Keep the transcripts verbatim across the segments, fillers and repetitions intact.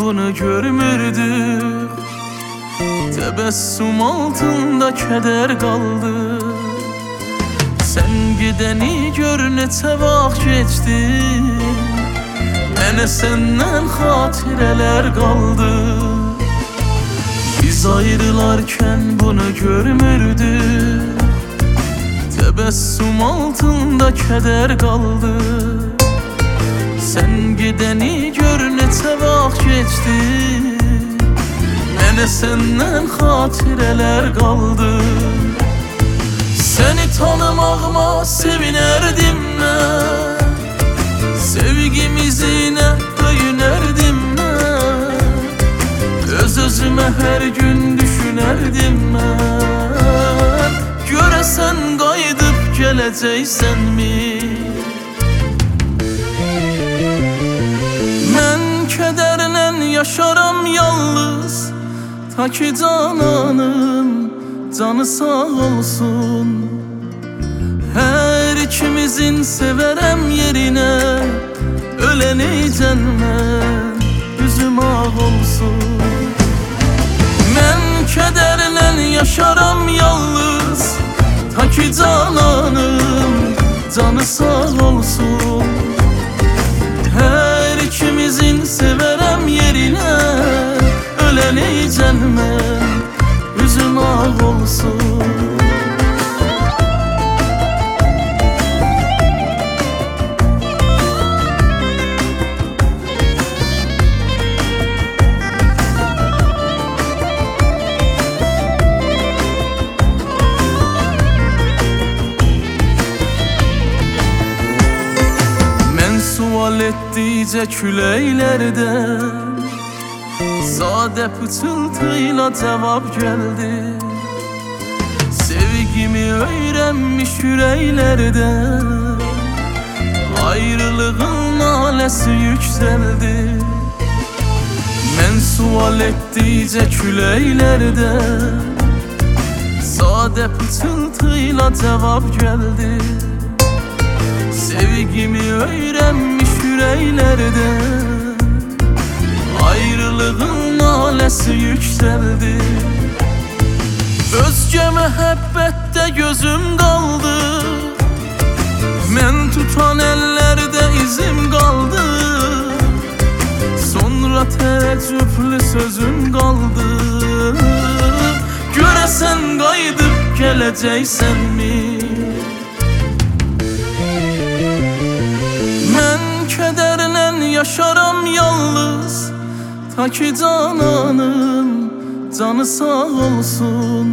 bunu görmürdük. Təbəssüm altında kədər qaldı. Sən gedəni gör neçə vaxt keçdi. Mənə səndən xatirələr qaldı. Biz ayrılarkən bunu görmürdük. Təbəssüm altında kədər qaldı. Sən gedəni gör neçə vaxt keçdi. Mənə səndən xatirələr qaldı. Səni tanımağıma sevinərdim mən. Sevgimizinə öyünərdim mən. Öz-özümə hər gün düşünərdim mən. Görəsən qayıdıb gələcəksənmi? Mən kədərlə yaşaram yalnız, ta ki cananım canı sağ olsun. Hər ikimizin sevərəm yerinə, ölənəcən mən üzüm ağ olsun. Mən kədərlə yaşaram yalnız, ta ki cananım canı sağ olsun. Hər ikimizin sevərəm yerinə, ölənəcən mən üzüm ağ olsun. Sual etdikcə küləklərdən sadə pıçıltıyla cavab gəldi. Sevgimi öyrənmiş ürəklərdən ayrılığın naləsi yüksəldi. Mən sual etdikcə küləklərdən sadə pıçıltıyla cavab gəldi. Sevgimi öyrənmiş ürəklərdən ayrılığın naləsi yüksəldi. Özgə məhəbbətdə gözüm qaldı. Mən tutan əllərdə izim qaldı. Sonra təəccüblü sözüm qaldı. Görəsən qayıdıb gələcəksənmi? Kədərlə yaşaram yalnız, ta ki cananım canı sağ olsun.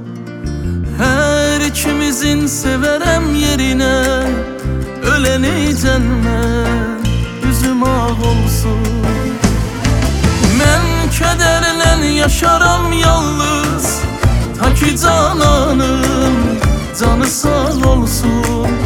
Hər ikimizin sevərəm yerinə, ölənəcən mən üzüm ağ olsun. Mən kədərlə yaşaram yalnız, ta ki cananım canı sağ olsun.